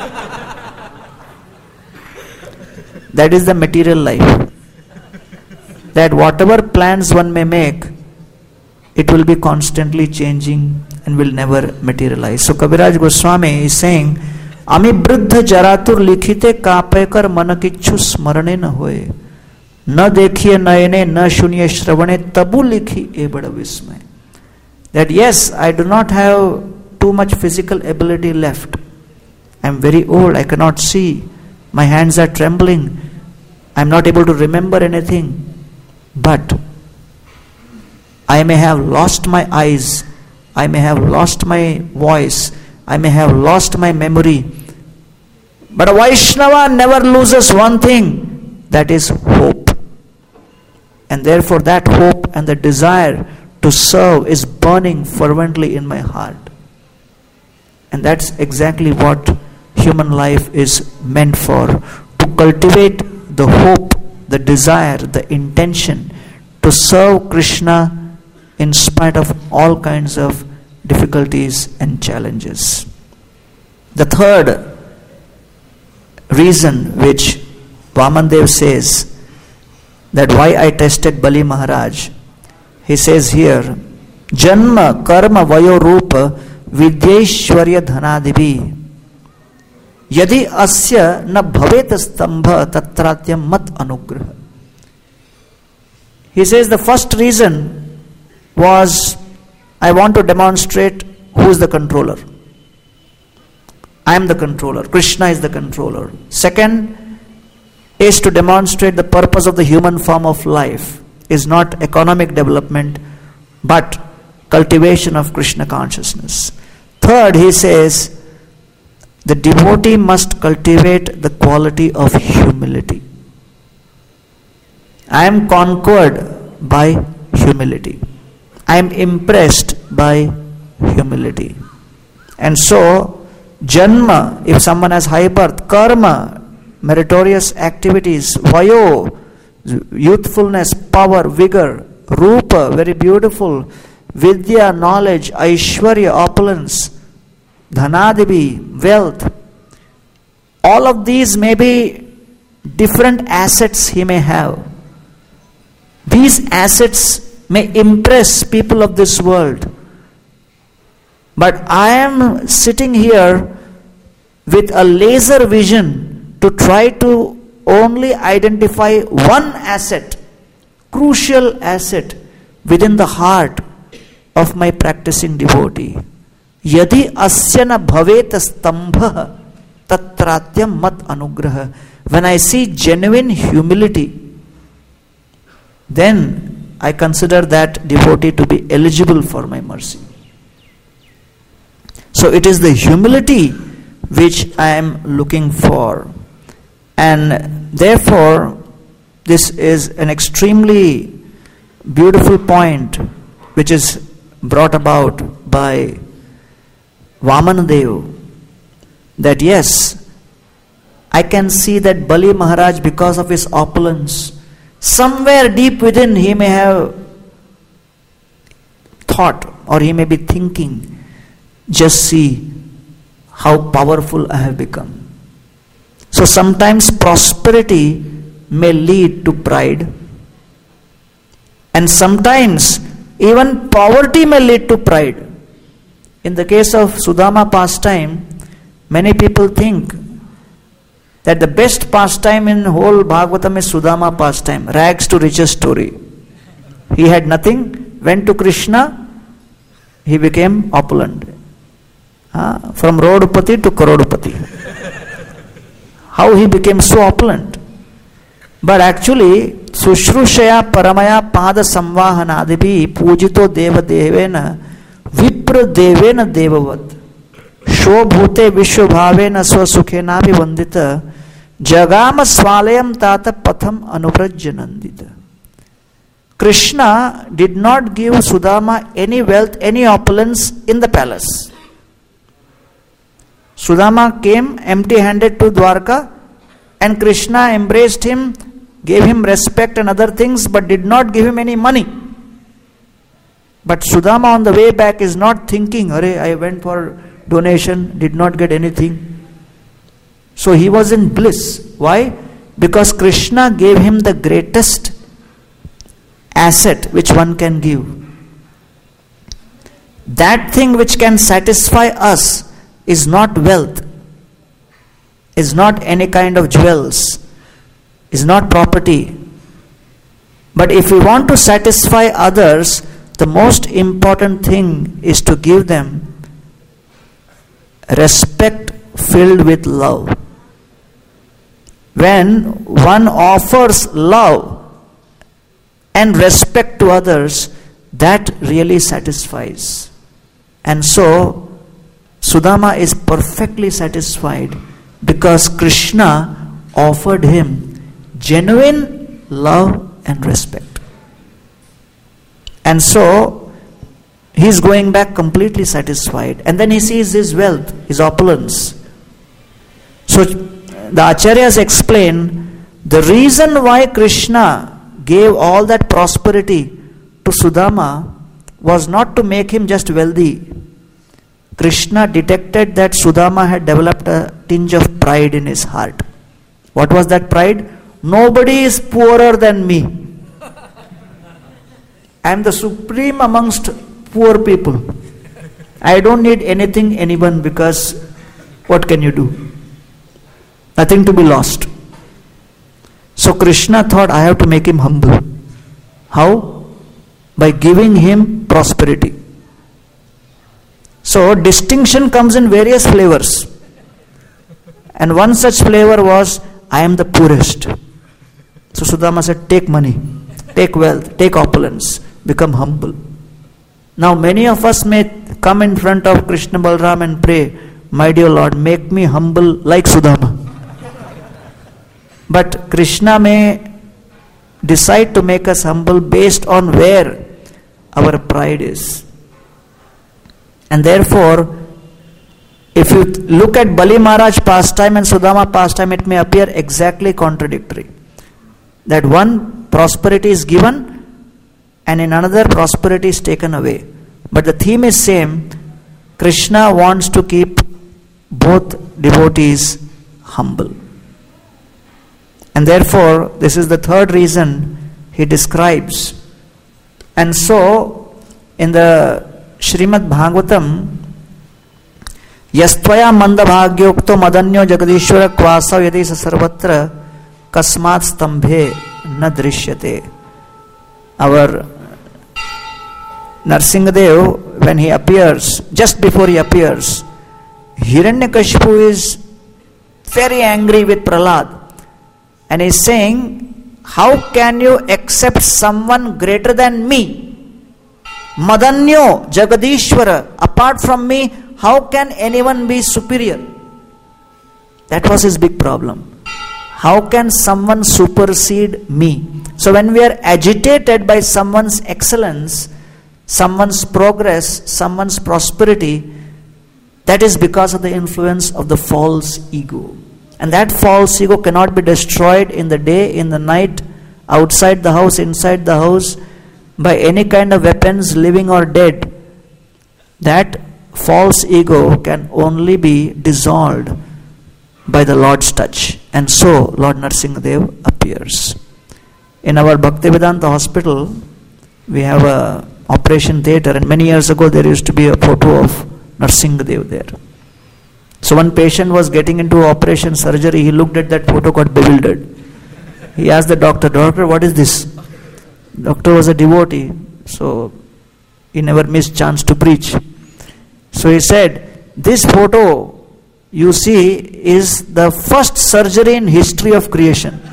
That is the material life. That whatever plans one may make, it will be constantly changing and will never materialize. So Kaviraj Goswami is saying, Ami Briddha Jaratur likhite kapekar manakichu smarane na hoye. Na dekhiye nayane na shunye shravane tabu likhi e bada vismay. That yes, I do not have too much physical ability left. I am very old, I cannot see. My hands are trembling. I am not able to remember anything. But I may have lost my eyes. I may have lost my voice. I may have lost my memory. But a Vaishnava never loses one thing, that is hope. And therefore that hope and the desire to serve is burning fervently in my heart. And that's exactly what human life is meant for. To cultivate the hope, the desire, the intention to serve Krishna in spite of all kinds of difficulties and challenges. The third reason which Vamandev says that why I tested Bali Maharaj, he says here, Janma karma vayo rupa vidyeshwarya dhanadibi yadi asya na bhavet stambha tatratyam mat anugraha. He says the first reason was I want to demonstrate who is the controller. I am the controller. Krishna is the controller. Second is to demonstrate the purpose of the human form of life is not economic development but cultivation of Krishna consciousness. Third, he says the devotee must cultivate the quality of humility. I am conquered by humility. I am impressed by humility. And so, janma, if someone has high birth, karma, meritorious activities, vayo, youthfulness, power, vigor, rupa, very beautiful, vidya, knowledge, aishwarya, opulence, dhanadibi, wealth. All of these may be different assets he may have. These assets may impress people of this world. But I am sitting here with a laser vision to try to only identify one asset, crucial asset within the heart of my practicing devotee. Yadi asya na bhavet stambha tatratyam mat anugraha. When I see genuine humility, then I consider that devotee to be eligible for my mercy. So it is the humility which I am looking for. And therefore, this is an extremely beautiful point which is brought about by Vamanadev, that yes, I can see that Bali Maharaj, because of his opulence, somewhere deep within he may have thought, or he may be thinking, just see how powerful I have become. So sometimes prosperity may lead to pride, and sometimes even poverty may lead to pride. In the case of Sudama pastime, many people think that the best pastime in whole Bhagavatam is Sudama pastime, rags to riches story. He had nothing, went to Krishna, he became opulent. From Rodupati to Karodupati. How he became so opulent. But actually, Sushrushaya Paramaya Pada Samvahanadibi Pujito Deva Devena Vipra Devena Devavat Shobhute Vishwabhavena Swasukhenabi Vandita Jagama Swalayam Tata Patham Anuprajjanandita. Krishna did not give Sudama any wealth, any opulence in the palace. Sudama came empty-handed to Dwarka, and Krishna embraced him, gave him respect and other things, but did not give him any money. But Sudama on the way back is not thinking, I went for donation, did not get anything. So he was in bliss. Why? Because Krishna gave him the greatest asset which one can give. That thing which can satisfy us is not wealth, is not any kind of jewels, is not property. But if we want to satisfy others, the most important thing is to give them respect filled with love. When one offers love and respect to others, that really satisfies. And so Sudama is perfectly satisfied because Krishna offered him genuine love and respect. And so he is going back completely satisfied. And then he sees his wealth, his opulence. So the Acharyas explain the reason why Krishna gave all that prosperity to Sudama was not to make him just wealthy. Krishna detected that Sudama had developed a tinge of pride in his heart. What was that pride? Nobody is poorer than me. I am the supreme amongst poor people. I don't need anything, anyone, because what can you do? Nothing to be lost. So Krishna thought, I have to make him humble. How? By giving him prosperity. So distinction comes in various flavors. And one such flavor was, I am the poorest. So Sudama said, take money, take wealth, take opulence, become humble. Now many of us may come in front of Krishna Balram and pray, my dear Lord, make me humble like Sudama. But Krishna may decide to make us humble based on where our pride is. And therefore, if you look at Bali Maharaj pastime and Sudama pastime, it may appear exactly contradictory. That one prosperity is given and in another prosperity is taken away. But the theme is same. Krishna wants to keep both devotees humble. And therefore, this is the third reason he describes. And so, in the Srimad Bhagavatam, Yastvaya mandabhagyokto madanyo jagadishwara kvasav yadisa sarvatra kasmat stambhe na drishyate. Our Narsingadev, when he appears, just before he appears, Hiranyakashipu is very angry with Prahlad. And he's saying, how can you accept someone greater than me? Madanyo Jagadishwara, apart from me, how can anyone be superior? That was his big problem. How can someone supersede me? So when we are agitated by someone's excellence, someone's progress, someone's prosperity, that is because of the influence of the false ego. And that false ego cannot be destroyed in the day, in the night, outside the house, inside the house, by any kind of weapons, living or dead. That false ego can only be dissolved by the Lord's touch. And so Lord Narsingadev appears. In our Bhaktivedanta hospital, we have a operation theatre, and many years ago there used to be a photo of Narsingadev there. So one patient was getting into operation surgery, he looked at that photo, got bewildered. He asked the doctor, "Doctor, what is this?" Doctor was a devotee, so he never missed chance to preach. So he said, "This photo you see is the first surgery in history of creation."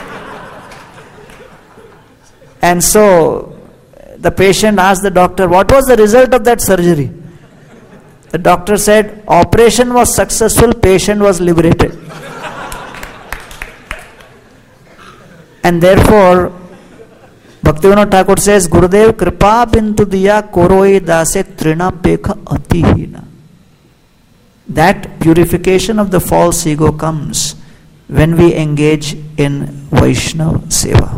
And so the patient asked the doctor, "What was the result of that surgery?" The doctor said, "Operation was successful, patient was liberated." And therefore, Bhaktivinoda Thakur says, Gurudev kripa bintu diya koroi dase trina pekha atihina. That purification of the false ego comes when we engage in Vaishnava Seva.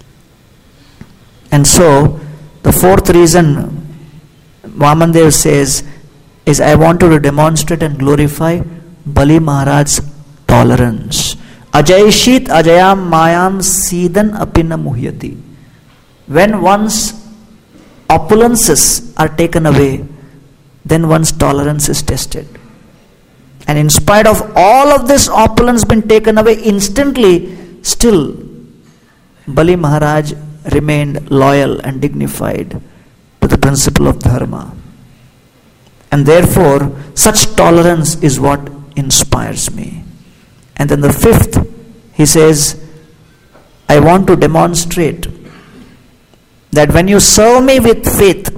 And so, the fourth reason Vamandev says is, I want to demonstrate and glorify Bali Maharaj's tolerance. Ajaishit ajayam mayam sidan apina muhyati. When one's opulences are taken away, then one's tolerance is tested. And in spite of all of this opulence being taken away instantly, still Bali Maharaj remained loyal and dignified to the principle of dharma. And therefore, such tolerance is what inspires me. And then the fifth, he says, I want to demonstrate that when you serve me with faith,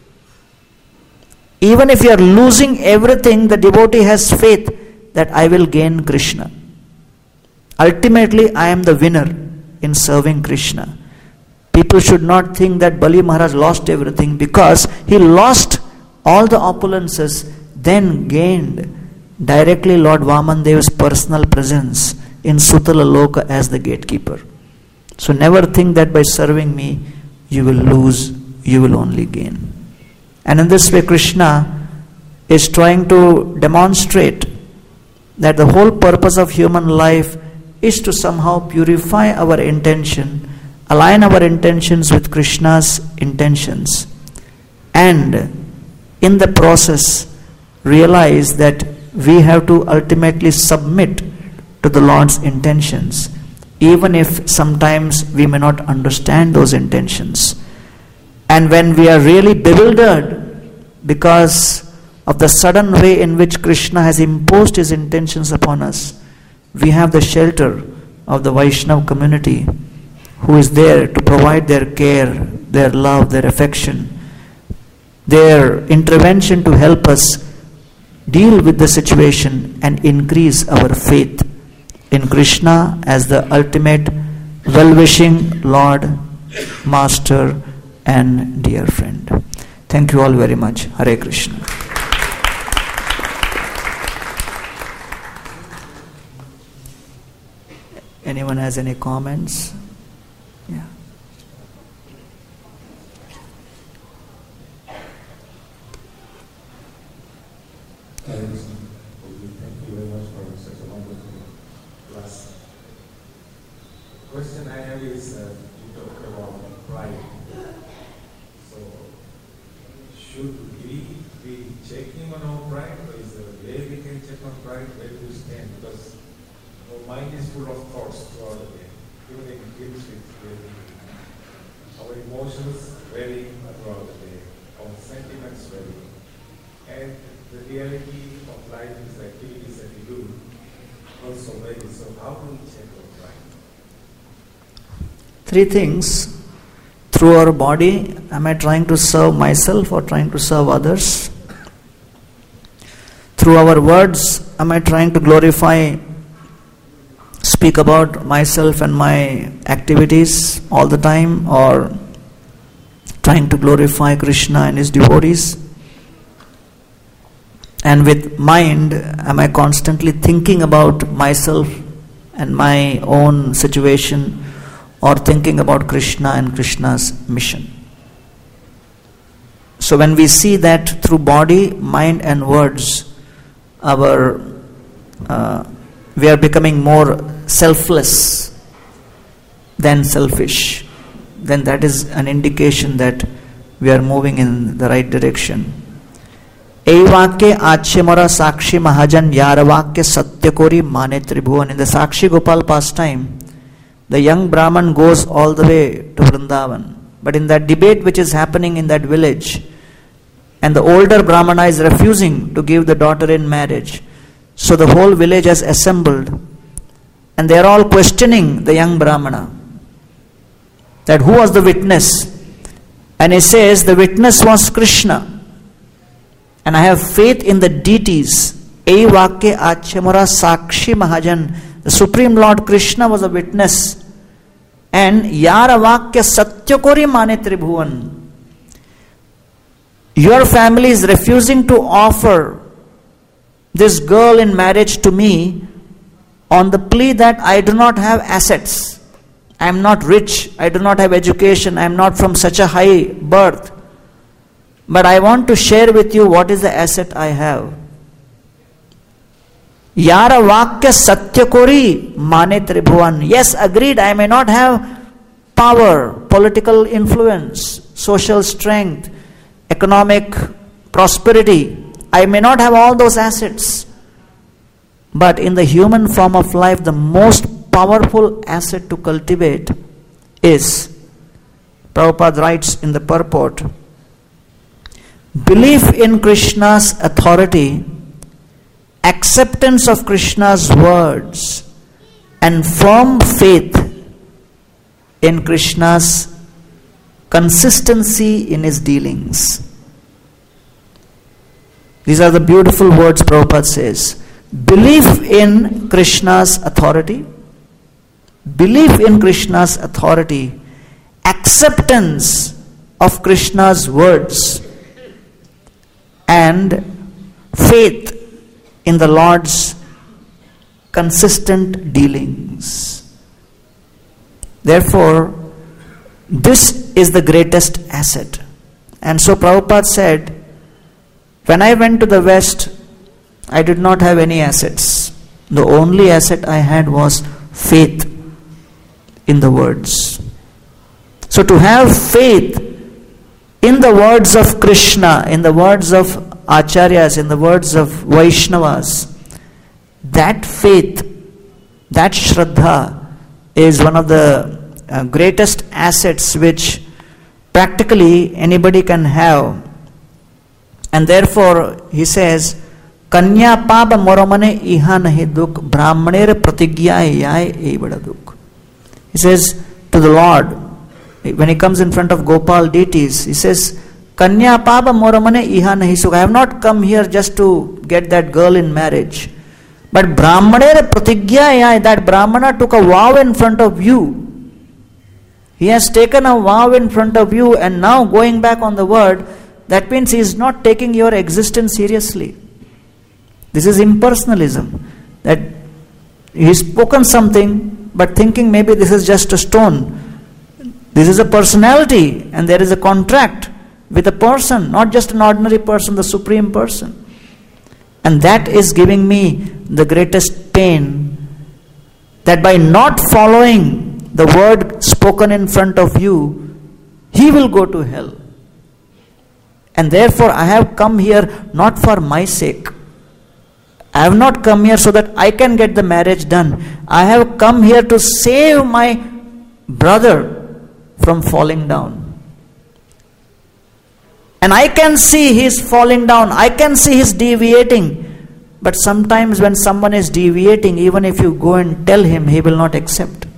even if you are losing everything, the devotee has faith that I will gain Krishna. Ultimately, I am the winner in serving Krishna. People should not think that Bali Maharaj lost everything, because he lost all the opulences, then gained directly Lord Vamandev's personal presence in Sutala Loka as the gatekeeper. So never think that by serving me you will lose, you will only gain. And in this way Krishna is trying to demonstrate that the whole purpose of human life is to somehow purify our intention, align our intentions with Krishna's intentions, and in the process realize that we have to ultimately submit to the Lord's intentions, even if sometimes we may not understand those intentions. And when we are really bewildered because of the sudden way in which Krishna has imposed his intentions upon us, we have the shelter of the Vaishnava community who is there to provide their care, their love, their affection, their intervention to help us deal with the situation and increase our faith in Krishna as the ultimate well-wishing Lord, Master and dear friend. Thank you all very much. Hare Krishna. Anyone has any comments? Yeah. Thank you very much for such a wonderful class. The question I have is, you talk about pride. So, should we be checking on our pride, or is there a way we can check on pride, where do we stand? Because our mind is full of thoughts throughout the day, even in dreams our emotions vary throughout the day, our sentiments vary, and the reality of life is the activities that we do also vary. So how do we check our pride? Three things. Through our body, am I trying to serve myself or trying to serve others? Through our words, am I trying to glorify, speak about myself and my activities all the time, or trying to glorify Krishna and his devotees? And with mind, am I constantly thinking about myself and my own situation, or thinking about Krishna and Krishna's mission? So when we see that through body, mind and words, we are becoming more selfless than selfish, then that is an indication that we are moving in the right direction. Eivake Achemara Sakshi Mahajan Yaravake Satyakori Mane Tribhuvan. In the Sakshi Gopal pastime, the young Brahman goes all the way to Vrindavan. But in that debate which is happening in that village, and the older Brahmana is refusing to give the daughter in marriage, so the whole village has assembled, and they are all questioning the young Brahmana, that who was the witness? And he says, the witness was Krishna. And I have faith in the deities. Eivake Achemara Sakshi Mahajan. The Supreme Lord Krishna was a witness. And Yaravakya Satyakori Mane Tribhuvan. Your family is refusing to offer this girl in marriage to me on the plea that I do not have assets. I am not rich. I do not have education. I am not from such a high birth. But I want to share with you what is the asset I have. Yara Vakya Satyakori Mane Tribhuvan. Yes, agreed, I may not have power, political influence, social strength, economic prosperity. I may not have all those assets. But in the human form of life, the most powerful asset to cultivate is, Prabhupada writes in the purport, belief in Krishna's authority, acceptance of Krishna's words, and firm faith in Krishna's consistency in his dealings. These are the beautiful words Prabhupada says. Belief in Krishna's authority, belief in Krishna's authority, acceptance of Krishna's words, and faith in the Lord's consistent dealings. Therefore, this is the greatest asset. And so Prabhupada said, when I went to the West, I did not have any assets. The only asset I had was faith in the words. So to have faith in the words of Krishna, in the words of Acharyas, in the words of Vaishnavas, that faith, that Shraddha is one of the greatest assets which practically anybody can have. And therefore he says, Kanya Paba Moramane Iha Nahi Duk Brahmanere Pratigya Yai Evada Duk. He says to the Lord, when he comes in front of Gopal deities, he says, Kanya Paba Moramane Iha Nahi Suk. I have not come here just to get that girl in marriage. But Brahmanere Pratigya Yai, that Brahmana took a vow in front of you. He has taken a vow in front of you, and now going back on the word, that means he is not taking your existence seriously. This is impersonalism. That he has spoken something, but thinking maybe this is just a stone. This is a personality, and there is a contract with a person, not just an ordinary person, the Supreme Person. And that is giving me the greatest pain, that by not following the word spoken in front of you, he will go to hell. And therefore I have come here not for my sake. I have not come here so that I can get the marriage done. I have come here to save my brother from falling down. And I can see he is falling down. I can see he is deviating. But sometimes when someone is deviating, even if you go and tell him, he will not accept.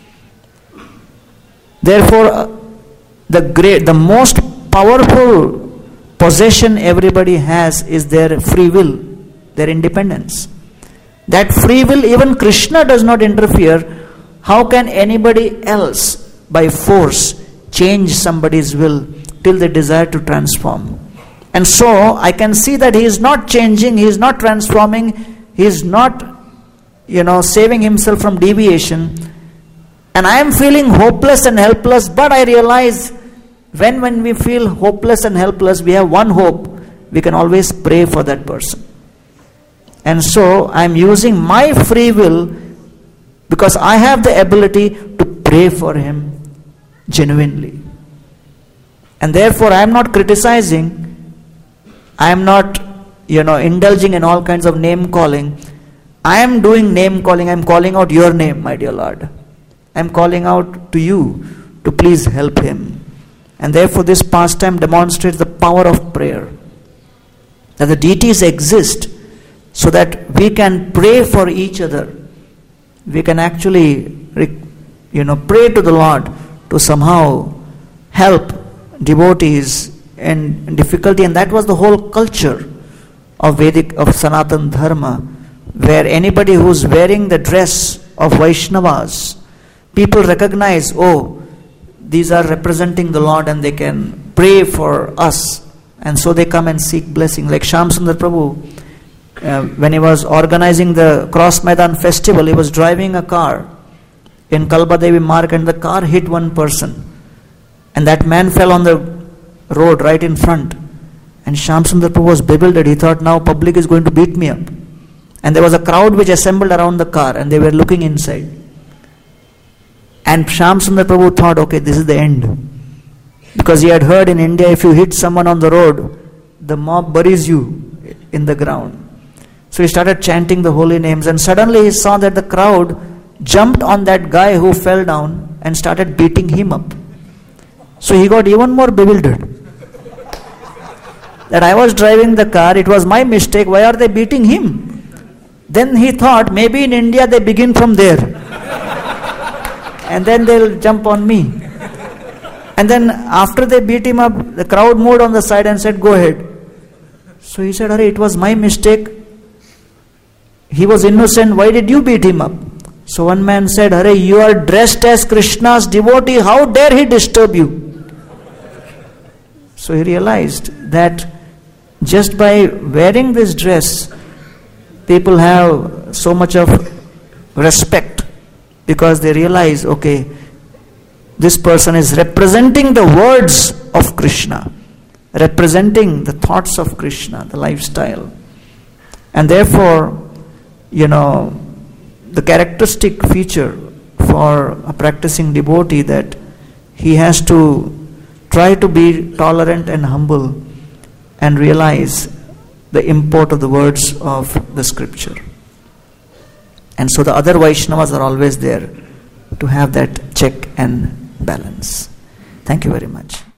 Therefore, the most powerful possession everybody has is their free will, their independence. That free will, even Krishna does not interfere. How can anybody else by force change somebody's will till they desire to transform? And so I can see that he is not changing, he is not transforming, he is not, saving himself from deviation. And I am feeling hopeless and helpless, but I realize when we feel hopeless and helpless, we have one hope. We can always pray for that person. And so I am using my free will because I have the ability to pray for him genuinely. And therefore I am not criticizing, I am not, indulging in all kinds of name calling. I am doing name calling. I am calling out your name, my dear Lord. I am calling out to you to please help him. And therefore this pastime demonstrates the power of prayer. That the deities exist so that we can pray for each other. We can actually, pray to the Lord to somehow help devotees in difficulty. And that was the whole culture of Sanatana Dharma, where anybody who is wearing the dress of Vaishnavas, people recognize, these are representing the Lord and they can pray for us. And so they come and seek blessing. Like Shyam Sundar Prabhu, when he was organizing the Cross Maidan festival, he was driving a car in Kalbadevi Marg and the car hit one person. And that man fell on the road right in front. And Shyam Sundar Prabhu was bewildered. He thought, now public is going to beat me up. And there was a crowd which assembled around the car and they were looking inside. And Shyam Sundar Prabhu thought, okay, this is the end. Because he had heard in India, if you hit someone on the road, the mob buries you in the ground. So he started chanting the holy names, and suddenly he saw that the crowd jumped on that guy who fell down and started beating him up. So he got even more bewildered. That I was driving the car, it was my mistake, why are they beating him? Then he thought, maybe in India they begin from there. And then they'll jump on me. And then after they beat him up, the crowd moved on the side and said, go ahead. So he said, it was my mistake. He was innocent, why did you beat him up? So one man said, you are dressed as Krishna's devotee, how dare he disturb you? So he realized that just by wearing this dress, people have so much of respect because they realize, okay, this person is representing the words of Krishna, representing the thoughts of Krishna, the lifestyle. And therefore, the characteristic feature for a practicing devotee that he has to try to be tolerant and humble and realize the import of the words of the scripture. And so the other Vaishnavas are always there to have that check and balance. Thank you very much.